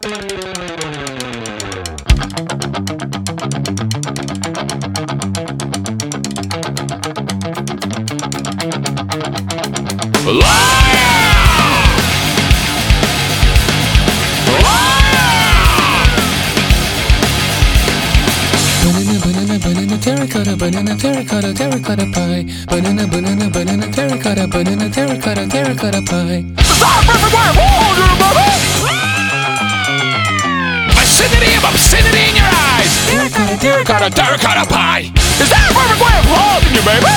Banana, terracotta, terracotta pie. Banana, banana, banana, terracotta, banana, terracotta, terracotta pie. Vicinity of obscenity in your eyes. Terracotta, Terracotta, terracotta pie. Is that a perfect way of holding you, baby?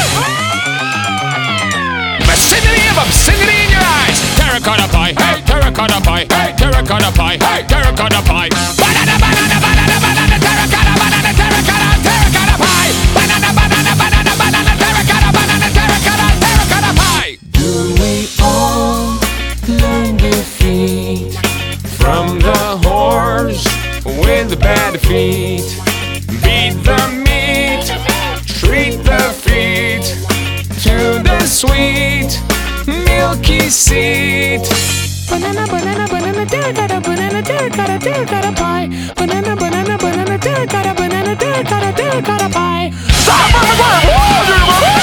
Vicinity of obscenity in your eyes. Terracotta pie, hey, terracotta pie, hey, terracotta pie, hey, terracotta pie. Banana, banana, banana, banana, terracotta, banana, terracotta, terracotta pie. Banana, banana, banana, banana, terracotta, banana, terracotta, terracotta pie. Do we all learn defeat from the horse with the bad feet? Beat the meat, treat the feet to the sweet milky seed. Banana, banana, banana, terracotta, banana, terracotta, terracotta pie. Banana, banana, banana, terracotta, banana, terracotta, terracotta pie. Stop perfect way of holding you, baby.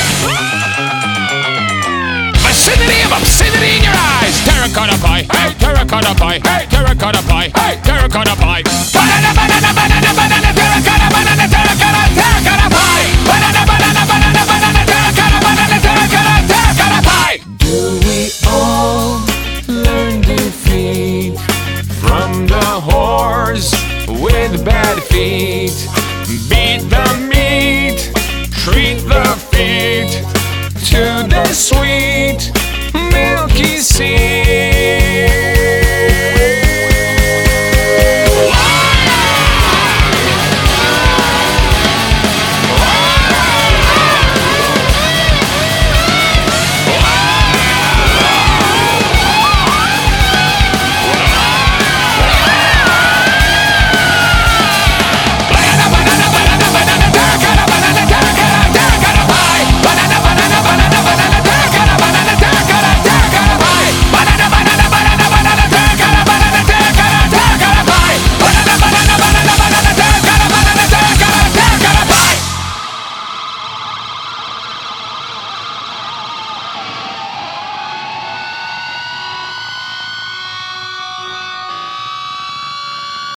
Vicinity of obscenity in your eyes. Terracotta pie, hey, terracotta pie, hey, terracotta pie, hey, terracotta pie. Banana, banana, banana, banana, terracotta, banana, terracotta, terracotta pie. Banana, banana, banana, banana, terracotta, banana, terracotta, terracotta pie. Do we all learn defeat from the horse with bad feet? Beat the meat, treat the feet to the sweet milky seed.